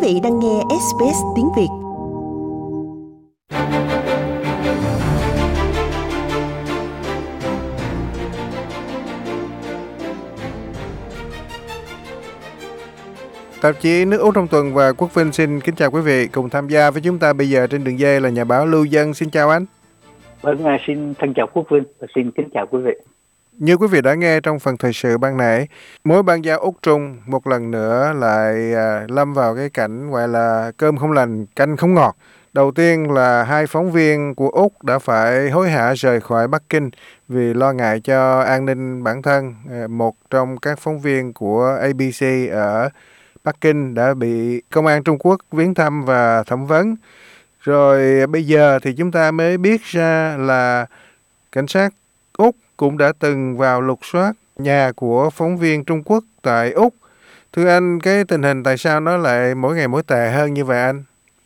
vị đang nghe SBS tiếng Việt. Tạp chí Nước Úc trong tuần và Quốc Vinh xin kính chào quý vị. Cùng tham gia với chúng ta bây giờ trên đường dây là nhà báo Lưu Dân. Xin chào anh. Vâng, xin thân chào Quốc Vinh và xin kính chào quý vị. Như quý vị đã nghe trong phần thời sự ban nãy, mối bang giao Úc-Trung một lần nữa lại lâm vào cái cảnh gọi là cơm không lành, canh không ngọt. Đầu tiên là hai phóng viên của Úc đã phải hối hả rời khỏi Bắc Kinh vì lo ngại cho an ninh bản thân. Một trong các phóng viên của ABC ở Bắc Kinh đã bị công an Trung Quốc viếng thăm và thẩm vấn. Rồi bây giờ thì chúng ta mới biết ra là cảnh sát Úc cũng đã từng vào lục soát nhà của phóng viên Trung Quốc tại Úc. Thưa anh, cái tình hình tại sao nó lại mỗi ngày mỗi tệ hơn như vậy anh?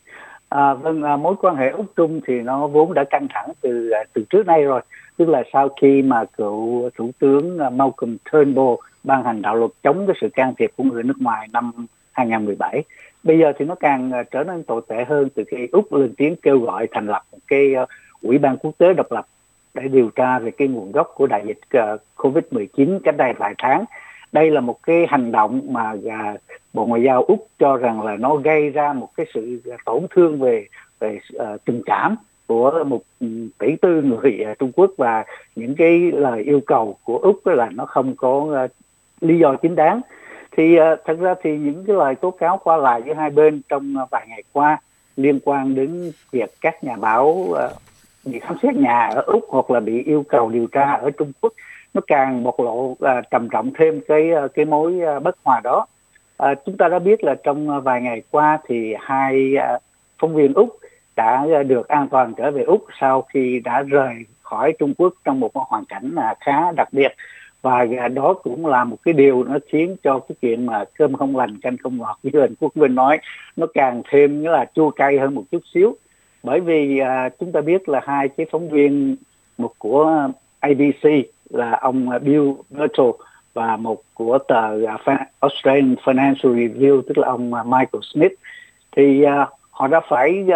Mối quan hệ Úc-Trung thì nó vốn đã căng thẳng từ trước nay rồi. Tức là sau khi mà cựu Thủ tướng Malcolm Turnbull ban hành đạo luật chống cái sự can thiệp của người nước ngoài năm 2017. Bây giờ thì nó càng trở nên tồi tệ hơn từ khi Úc lên tiếng kêu gọi thành lập một cái ủy ban quốc tế độc lập để điều tra về cái nguồn gốc của đại dịch COVID-19 cách đây vài tháng. Đây là một cái hành động mà Bộ Ngoại giao Úc cho rằng là nó gây ra một cái sự tổn thương về tình cảm của 1,4 tỷ người Trung Quốc, và những cái lời yêu cầu của Úc là nó không có lý do chính đáng. Thì thật ra thì những cái lời tố cáo qua lại giữa hai bên trong vài ngày qua liên quan đến việc các nhà báo bị khám xét nhà ở Úc hoặc là bị yêu cầu điều tra ở Trung Quốc, nó càng bộc lộ trầm trọng thêm cái mối bất hòa đó. Chúng ta đã biết là trong vài ngày qua thì hai phóng viên Úc đã được an toàn trở về Úc sau khi đã rời khỏi Trung Quốc trong một hoàn cảnh khá đặc biệt, và đó cũng là một cái điều nó khiến cho cái chuyện mà cơm không lành canh không ngọt như anh Quốc Vinh nói, nó càng thêm nghĩa là chua cay hơn một chút xíu. Bởi vì chúng ta biết là hai cái phóng viên, một của ABC là ông Bill Birtle và một của tờ Australian Financial Review tức là ông Michael Smith, thì họ đã phải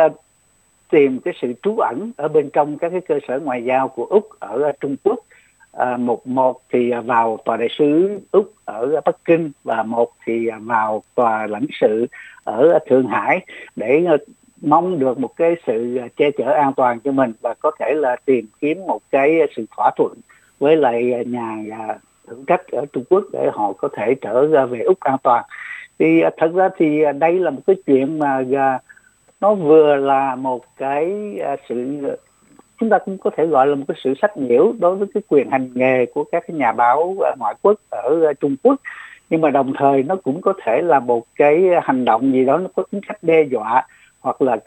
tìm cái sự trú ẩn ở bên trong các cái cơ sở ngoại giao của Úc ở Trung Quốc. Một thì vào tòa đại sứ Úc ở Bắc Kinh và một thì vào tòa lãnh sự ở Thượng Hải để mong được một cái sự che chở an toàn cho mình và có thể là tìm kiếm một cái sự thỏa thuận với lại nhà hữu trách ở Trung Quốc để họ có thể trở ra về Úc an toàn. Thì thật ra thì đây là một cái chuyện mà nó vừa là một cái sự, chúng ta cũng có thể gọi là một cái sự sách nhiễu đối với cái quyền hành nghề của các cái nhà báo ngoại quốc ở Trung Quốc, nhưng mà đồng thời nó cũng có thể là một cái hành động gì đó nó có tính cách đe dọa, hoặc là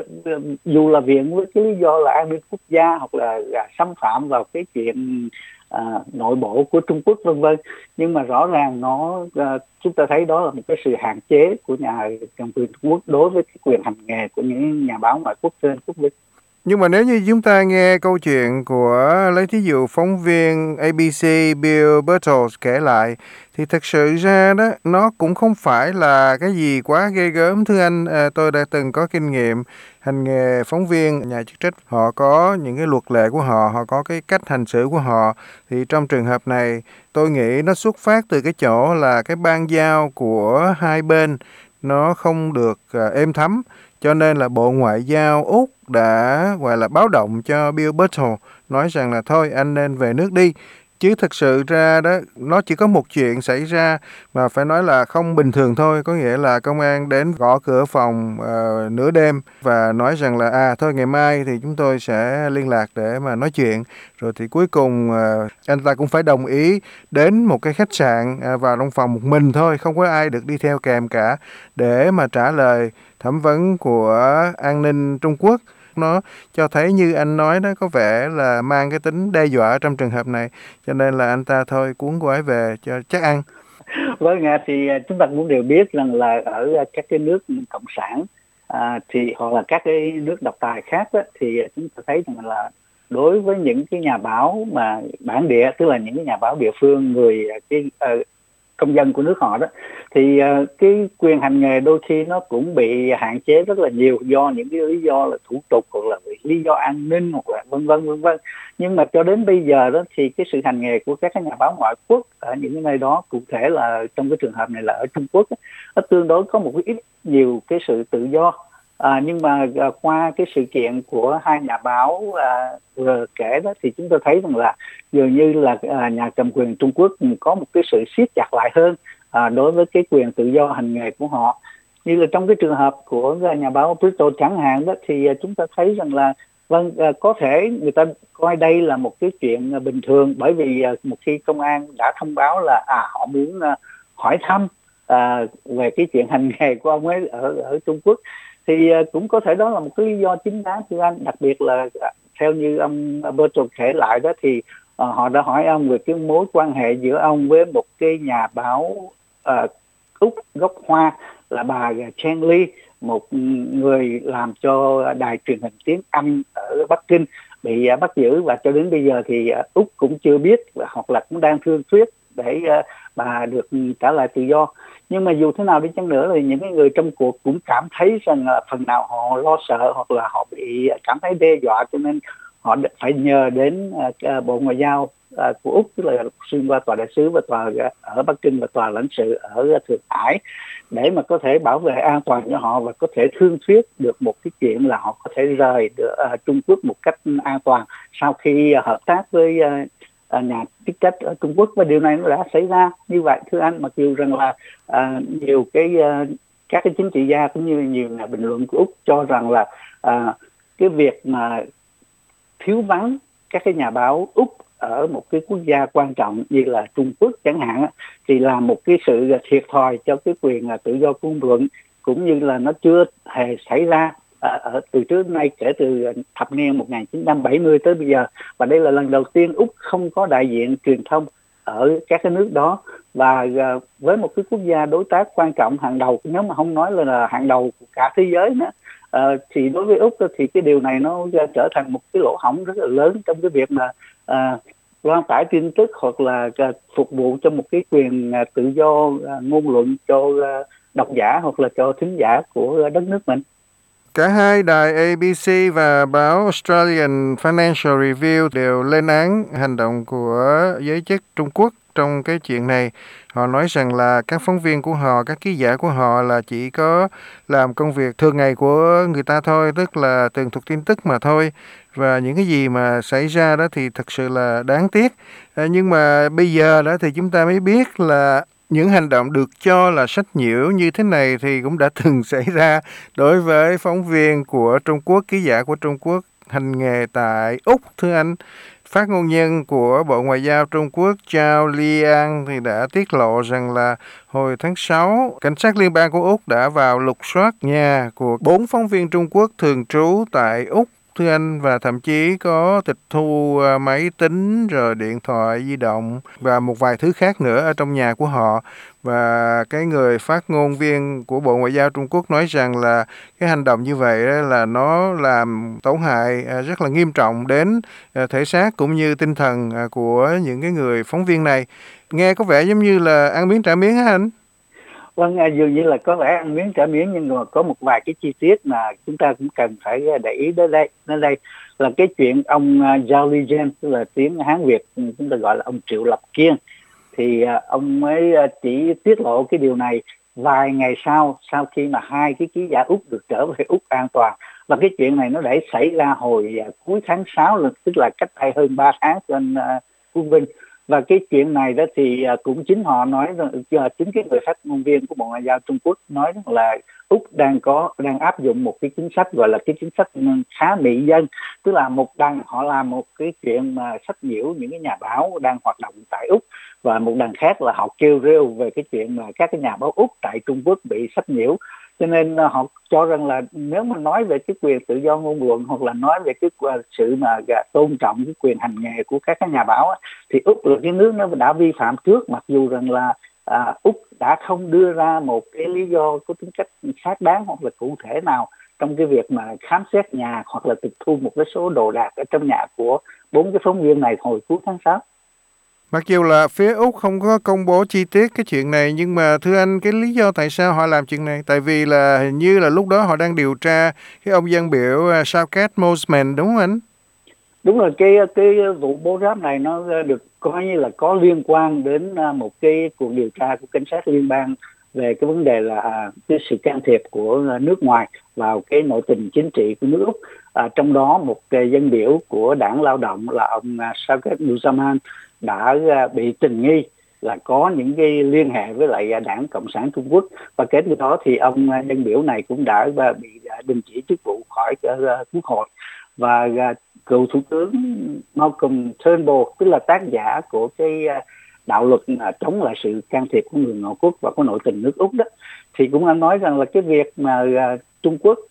dù là viện với cái lý do là an ninh quốc gia hoặc là xâm phạm vào cái chuyện nội bộ của Trung Quốc vân vân, nhưng mà rõ ràng chúng ta thấy đó là một cái sự hạn chế của nhà cầm quyền Trung Quốc đối với cái quyền hành nghề của những nhà báo ngoại quốc trên quốc tế. Nhưng mà nếu như chúng ta nghe câu chuyện của, lấy thí dụ phóng viên ABC Bill Birtle kể lại, thì thật sự ra đó, nó cũng không phải là cái gì quá ghê gớm. Thưa anh, tôi đã từng có kinh nghiệm hành nghề phóng viên, nhà chức trách họ có những cái luật lệ của họ, họ có cái cách hành xử của họ. Thì trong trường hợp này, tôi nghĩ nó xuất phát từ cái chỗ là cái ban giao của hai bên nó không được êm thấm. Cho nên là Bộ Ngoại giao Úc đã gọi là báo động cho Bill Birtle, nói rằng là thôi anh nên về nước đi. Chứ thực sự ra đó, nó chỉ có một chuyện xảy ra mà phải nói là không bình thường thôi. Có nghĩa là công an đến gõ cửa phòng nửa đêm và nói rằng là thôi ngày mai thì chúng tôi sẽ liên lạc để mà nói chuyện. Rồi thì cuối cùng anh ta cũng phải đồng ý đến một cái khách sạn vào trong phòng một mình thôi, không có ai được đi theo kèm cả, để mà trả lời thẩm vấn của an ninh Trung Quốc. Nó cho thấy như anh nói đó, có vẻ là mang cái tính đe dọa trong trường hợp này, cho nên là anh ta thôi cuốn gói về cho chắc ăn. Vâng, thì chúng ta cũng đều biết rằng là ở các cái nước cộng sản thì hoặc là các cái nước độc tài khác đó, thì chúng ta thấy rằng là đối với những cái nhà báo mà bản địa, tức là những cái nhà báo địa phương, người công dân của nước họ đó, thì cái quyền hành nghề đôi khi nó cũng bị hạn chế rất là nhiều do những cái lý do là thủ tục, hoặc là lý do an ninh, hoặc là vân vân vân vân. Nhưng mà cho đến bây giờ đó thì cái sự hành nghề của các cái nhà báo ngoại quốc ở những cái nơi đó, cụ thể là trong cái trường hợp này là ở Trung Quốc, nó tương đối có một ít nhiều cái sự tự do. Nhưng mà qua cái sự kiện của hai nhà báo vừa kể đó, thì chúng tôi thấy rằng là dường như là nhà cầm quyền Trung Quốc có một cái sự siết chặt lại hơn đối với cái quyền tự do hành nghề của họ. Như là trong cái trường hợp của nhà báo Bristol chẳng hạn đó, thì chúng ta thấy rằng là vâng, có thể người ta coi đây là một cái chuyện bình thường, bởi vì một khi công an đã thông báo là họ muốn hỏi thăm về cái chuyện hành nghề của ông ấy ở Trung Quốc, thì cũng có thể đó là một cái lý do chính đáng thưa anh. Đặc biệt là theo như ông Bertrand kể lại đó, thì họ đã hỏi ông về cái mối quan hệ giữa ông với một cái nhà báo Úc gốc Hoa là bà Chen Ly, một người làm cho đài truyền hình tiếng Anh ở Bắc Kinh, bị bắt giữ, và cho đến bây giờ thì Úc cũng chưa biết, hoặc là cũng đang thương thuyết để bà được trả lại tự do. Nhưng mà dù thế nào đi chăng nữa thì những cái người trong cuộc cũng cảm thấy rằng phần nào họ lo sợ, hoặc là họ bị cảm thấy đe dọa, cho nên họ phải nhờ đến Bộ Ngoại giao của Úc, tức là xuyên qua tòa đại sứ và tòa ở Bắc Kinh và tòa lãnh sự ở Thượng Hải, để mà có thể bảo vệ an toàn cho họ và có thể thương thuyết được một cái chuyện là họ có thể rời được Trung Quốc một cách an toàn sau khi hợp tác với nhà chức trách ở Trung Quốc. Và điều này nó đã xảy ra như vậy thưa anh, mặc dù rằng là nhiều cái các cái chính trị gia cũng như nhiều nhà bình luận của Úc cho rằng là cái việc mà thiếu vắng các cái nhà báo Úc ở một cái quốc gia quan trọng như là Trung Quốc chẳng hạn, thì là một cái sự thiệt thòi cho cái quyền tự do ngôn luận, cũng như là nó chưa hề xảy ra ở từ trước nay, kể từ thập niên 1970 tới bây giờ. Và đây là lần đầu tiên Úc không có đại diện truyền thông ở các cái nước đó. Và với một cái quốc gia đối tác quan trọng hàng đầu, nếu mà không nói là hàng đầu của cả thế giới nữa, thì đối với Úc thì cái điều này nó trở thành một cái lỗ hổng rất là lớn trong cái việc mà loan tải tin tức, hoặc là phục vụ cho một cái quyền tự do ngôn luận cho độc giả hoặc là cho thính giả của đất nước mình. Cả hai đài ABC và báo Australian Financial Review đều lên án hành động của giới chức Trung Quốc trong cái chuyện này. Họ nói rằng là các phóng viên của họ, các ký giả của họ là chỉ có làm công việc thường ngày của người ta thôi, tức là tường thuật tin tức mà thôi. Và những cái gì mà xảy ra đó thì thật sự là đáng tiếc. Nhưng mà bây giờ đó thì chúng ta mới biết là những hành động được cho là sách nhiễu như thế này thì cũng đã từng xảy ra đối với phóng viên của Trung Quốc, ký giả của Trung Quốc hành nghề tại Úc. Thưa anh, phát ngôn nhân của Bộ Ngoại giao Trung Quốc Zhao Liang thì đã tiết lộ rằng là hồi tháng 6, cảnh sát liên bang của Úc đã vào lục soát nhà của 4 phóng viên Trung Quốc thường trú tại Úc, thưa anh, và thậm chí có tịch thu máy tính rồi điện thoại di động và một vài thứ khác nữa ở trong nhà của họ. Và cái người phát ngôn viên của Bộ Ngoại giao Trung Quốc nói rằng là cái hành động như vậy là nó làm tổn hại rất là nghiêm trọng đến thể xác cũng như tinh thần của những cái người phóng viên này. Nghe có vẻ giống như là ăn miếng trả miếng hả anh? Vâng, dường như là có vẻ ăn miếng trả miếng, nhưng mà có một vài cái chi tiết mà chúng ta cũng cần phải để ý đến đây. Đến đây là cái chuyện ông Zhao Lijian, tức là tiếng Hán Việt chúng ta gọi là ông Triệu Lập Kiên, thì ông mới chỉ tiết lộ cái điều này vài ngày sau khi mà hai cái ký giả Úc được trở về Úc an toàn. Và cái chuyện này nó đã xảy ra hồi cuối tháng 6, tức là cách đây hơn 3 tháng cho anh Phú Vinh. Và cái chuyện này đó thì cũng chính họ nói, chính cái người phát ngôn viên của Bộ Ngoại giao Trung Quốc nói là Úc đang áp dụng một cái chính sách gọi là cái chính sách khá mỹ dân, tức là một đằng họ làm một cái chuyện mà sách nhiễu những cái nhà báo đang hoạt động tại Úc, và một đằng khác là họ kêu rêu về cái chuyện mà các cái nhà báo Úc tại Trung Quốc bị sách nhiễu. Cho nên họ cho rằng là nếu mà nói về cái quyền tự do ngôn luận, hoặc là nói về cái sự mà tôn trọng cái quyền hành nghề của các cái nhà báo thì Úc là cái nước nó đã vi phạm trước, mặc dù rằng là Úc đã không đưa ra một cái lý do có tính cách xác đáng hoặc là cụ thể nào trong cái việc mà khám xét nhà hoặc là tịch thu một cái số đồ đạc ở trong nhà của 4 cái phóng viên này hồi cuối tháng 6. Mặc dù là phía Úc không có công bố chi tiết cái chuyện này, nhưng mà thưa anh, cái lý do tại sao họ làm chuyện này? Tại vì là hình như là lúc đó họ đang điều tra cái ông dân biểu Southgate Mosman, đúng không anh? Đúng rồi, cái vụ bố ráp này nó được coi như là có liên quan đến một cái cuộc điều tra của cảnh sát liên bang về cái vấn đề là cái sự can thiệp của nước ngoài vào cái nội tình chính trị của nước Úc. Trong đó một dân biểu của đảng Lao động là ông Southgate Mosman đã bị tình nghi là có những cái liên hệ với lại đảng Cộng sản Trung Quốc, và kết từ đó thì ông dân biểu này cũng đã bị đình chỉ chức vụ khỏi quốc hội. Và cựu thủ tướng Malcolm Turnbull, tức là tác giả của cái đạo luật chống lại sự can thiệp của người ngoại quốc vào cái nội tình nước Úc đó, thì cũng đã nói rằng là cái việc mà Trung Quốc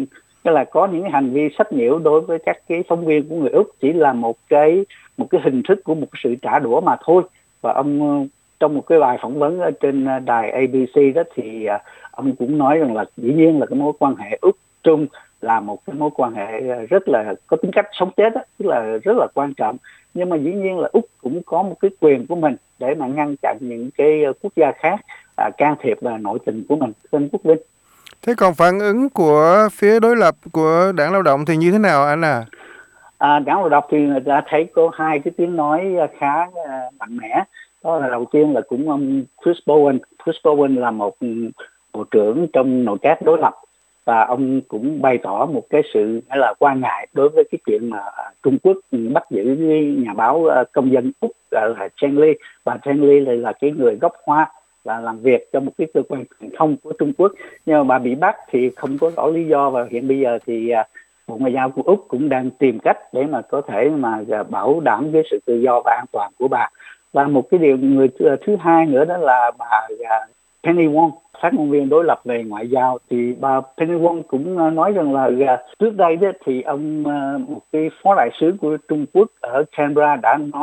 là có những hành vi sách nhiễu đối với các cái phóng viên của người Úc chỉ là một cái hình thức của một sự trả đũa mà thôi. Và ông trong một cái bài phỏng vấn ở trên đài ABC đó thì ông cũng nói rằng là dĩ nhiên là cái mối quan hệ Úc Trung là một cái mối quan hệ rất là có tính cách sống chết đó, tức là rất là quan trọng, nhưng mà dĩ nhiên là Úc cũng có một cái quyền của mình để mà ngăn chặn những cái quốc gia khác can thiệp vào nội tình của mình. Xin Quốc Vinh. Thế còn phản ứng của phía đối lập của Đảng Lao động thì như thế nào anh à? Đảng Lao động thì người ta thấy có hai cái tiếng nói khá mạnh mẽ. Đó là đầu tiên là cũng ông Chris Bowen. Chris Bowen là một bộ trưởng trong nội các đối lập, và ông cũng bày tỏ một cái sự là quan ngại đối với cái chuyện mà Trung Quốc bắt giữ nhà báo công dân Úc là Chen Li, và Chen Li là cái người gốc Hoa và làm việc cho một cái cơ quan truyền thông của Trung Quốc, nhưng mà bà bị bắt thì không có rõ lý do, và hiện bây giờ thì Bộ Ngoại giao của Úc cũng đang tìm cách để mà có thể mà bảo đảm cái sự tự do và an toàn của bà. Và một cái điều người thứ hai nữa đó là bà Penny Wong, phát ngôn viên đối lập về ngoại giao, thì bà Penny Wong cũng nói rằng là trước đây đó thì ông một cái phó đại sứ của Trung Quốc ở Canberra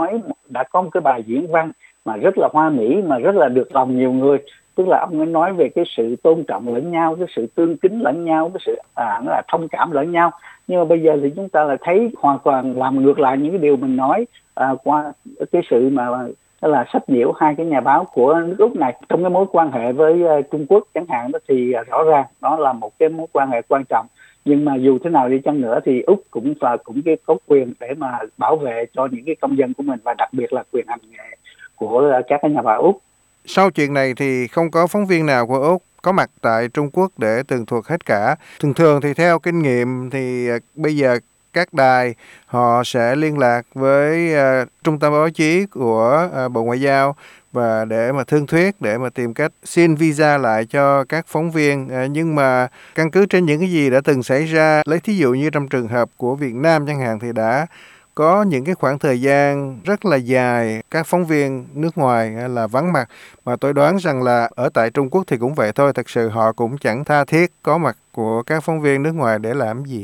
đã có một cái bài diễn văn mà rất là hoa mỹ, mà rất là được lòng nhiều người. Tức là ông ấy nói về cái sự tôn trọng lẫn nhau, cái sự tương kính lẫn nhau, cái sự là thông cảm lẫn nhau. Nhưng mà bây giờ thì chúng ta là thấy hoàn toàn làm ngược lại những cái điều mình nói qua cái sự mà là sách nhiễu hai cái nhà báo của nước Úc này trong cái mối quan hệ với Trung Quốc chẳng hạn đó, thì rõ ràng nó là một cái mối quan hệ quan trọng. Nhưng mà dù thế nào đi chăng nữa thì Úc cũng có quyền để mà bảo vệ cho những cái công dân của mình, và đặc biệt là quyền hành nghề của các cái nhà báo Úc. Sau chuyện này thì không có phóng viên nào của Úc có mặt tại Trung Quốc để tường thuật hết cả. Thường thì theo kinh nghiệm thì bây giờ các đài họ sẽ liên lạc với trung tâm báo chí của Bộ Ngoại giao và để mà thương thuyết, để mà tìm cách xin visa lại cho các phóng viên. Nhưng mà căn cứ trên những cái gì đã từng xảy ra, lấy thí dụ như trong trường hợp của Việt Nam chẳng hạn, thì đã có những cái khoảng thời gian rất là dài các phóng viên nước ngoài là vắng mặt, mà tôi đoán rằng là ở tại Trung Quốc thì cũng vậy thôi. Thật sự họ cũng chẳng tha thiết có mặt của các phóng viên nước ngoài để làm gì.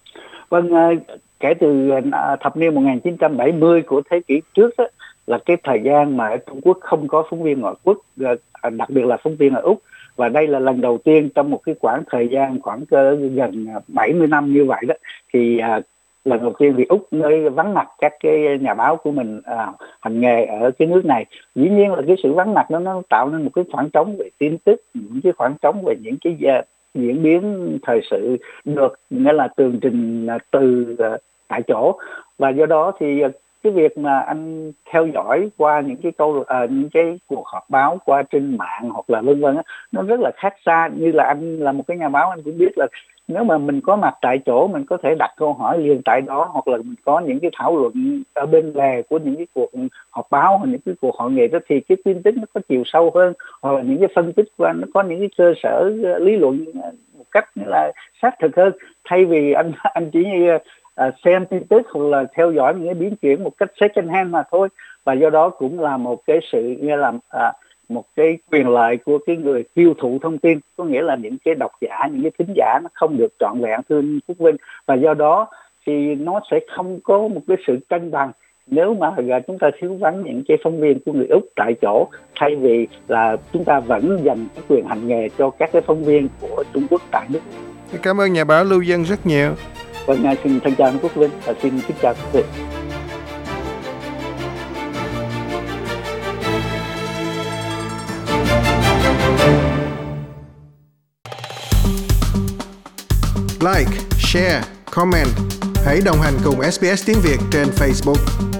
Vâng, kể từ thập niên 1970 của thế kỷ trước đó, là cái thời gian mà ở Trung Quốc không có phóng viên ngoại quốc, đặc biệt là phóng viên ở Úc. Và đây là lần đầu tiên trong một cái khoảng thời gian khoảng gần 70 năm như vậy đó, thì lần đầu tiên thì Úc mới vắng mặt các cái nhà báo của mình hành nghề ở cái nước này. Dĩ nhiên là cái sự vắng mặt đó nó tạo nên một cái khoảng trống về tin tức, những cái khoảng trống về những cái diễn biến thời sự được nghĩa là tường trình từ tại chỗ. Và do đó thì cái việc mà anh theo dõi qua những cái những cái cuộc họp báo qua trên mạng hoặc là vân vân á, nó rất là khác xa. Như là anh là một cái nhà báo, anh cũng biết là nếu mà mình có mặt tại chỗ, mình có thể đặt câu hỏi liền tại đó, hoặc là mình có những cái thảo luận ở bên lề của những cái cuộc họp báo hoặc những cái cuộc hội nghị đó, thì cái tin tức nó có chiều sâu hơn, hoặc là những cái phân tích của anh nó có những cái cơ sở lý luận một cách là xác thực hơn, thay vì anh chỉ như xem tin tức hoặc là theo dõi những cái biến chuyển một cách second hand mà thôi. Và do đó cũng là một cái sự như là một cái quyền lợi của cái người tiêu thụ thông tin, có nghĩa là những cái độc giả, những cái thính giả nó không được trọn vẹn, thưa Quốc Vinh. Và do đó thì nó sẽ không có một cái sự cân bằng nếu mà chúng ta thiếu vắng những cái phóng viên của người Úc tại chỗ, thay vì là chúng ta vẫn dành cái quyền hành nghề cho các cái phóng viên của Trung Quốc tại nước. Cảm ơn nhà báo Lưu Dân rất nhiều. Vâng, xin thân chào Quốc Vinh và xin kính chào quý vị. like, share, comment. Hãy đồng hành cùng SBS tiếng Việt trên Facebook.